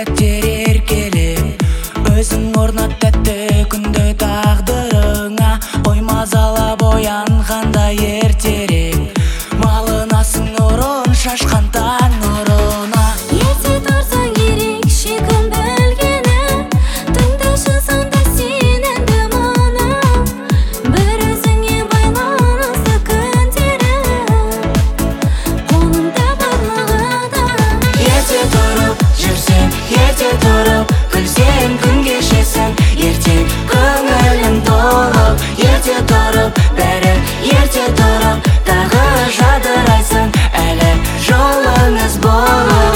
сәттер еркелеп, өзің орнат тәтті күнді тағдырыңа. Ой мазалап оянғанда ертерек, малынасың нұрын шашқан таң нұрына. Ерте тұрсаң ерекше күн білгені, тыңдаушысың да сен әнді мұны. Бір өзіңе байланысты күндері, қолыңда барлығы да. Ерте тұрып жүрсең, ерте тұрып күлсең, күн кешесің, ертең көңілің толып. Ерте тұрып бәрі ерте тұрып, тағы жадырайсың әлі жолыңыз болып.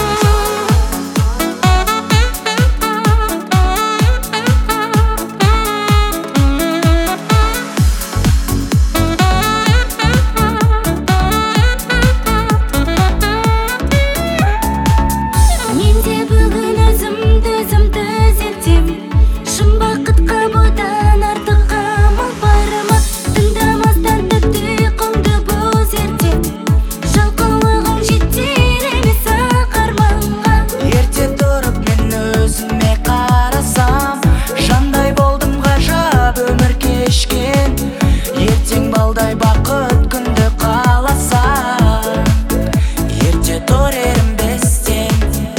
Мен де бүгін өзімді зерттем, шын бақытқа бұдан артық қамал бар ма? Тыңдамастан тәтті ұйқыңды бозертем, жалқаулығың жетер емес ақ арманға. Ерте тұрып мен өзіме қарасам, жандай болдым ғажап өмір кешкен. Ертең балдай бақыт күнді қаласам, ерте тұр ерінбестен.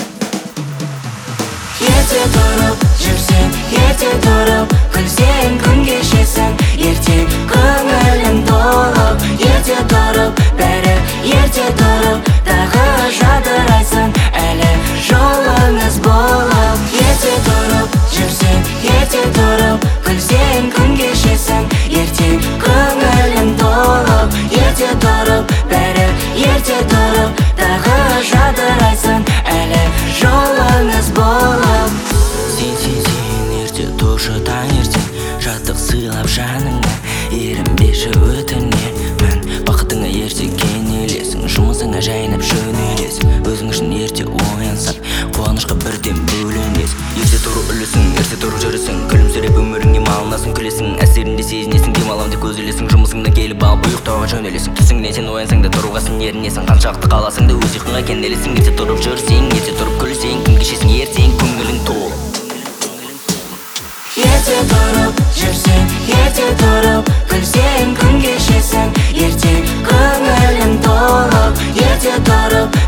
Ерте тұрып жүрсең, ерте тұрып күлсең, күн кешесің, ертең көңілің толып. Ерте тұрып бәрі ерте тұрып, тағы жадырайсың әлі жолыңыз болып. Ерте тұрып жүрсең, ерте тұрып күлсең, күн кешесің, ертең көңілің толып. Ерте тұрып бәрі ерте тұрып, тағы жадырайсың әлі жолыңыз болып. Сен ерте тұршы таңертең, жаттық сыйлап жаныңа, ерінбеші өтінемін. Бақытыңа ерте кенелесің, жұмысыңа жайнап жөнелесің. Өзің үшін ерте оянсаң, қуанышқа бірден бөленесің. Ерте тұру үлісің, ерте тұру жүрісің, күлімсіреп өміріңе малынасың, күлесің, әсерінде сезінесің, демалам деп көз ілесің. Жұмысыңнан келіп алып ұйықтауға жөнелесің. Түсіңнен сен оянсаң да тұруға сын ерінесің, қаншақты қаласың да өз ұйқыңа кенелесің. Ерте тұрып жүрсең, ерте тұрып күлсең, күн кешесің, ертең көңілің толып. Ерте тұрып жүрсең, ерте тұрып күлсең, күн кешесің, ертең көңілің толып. Ерте тұрып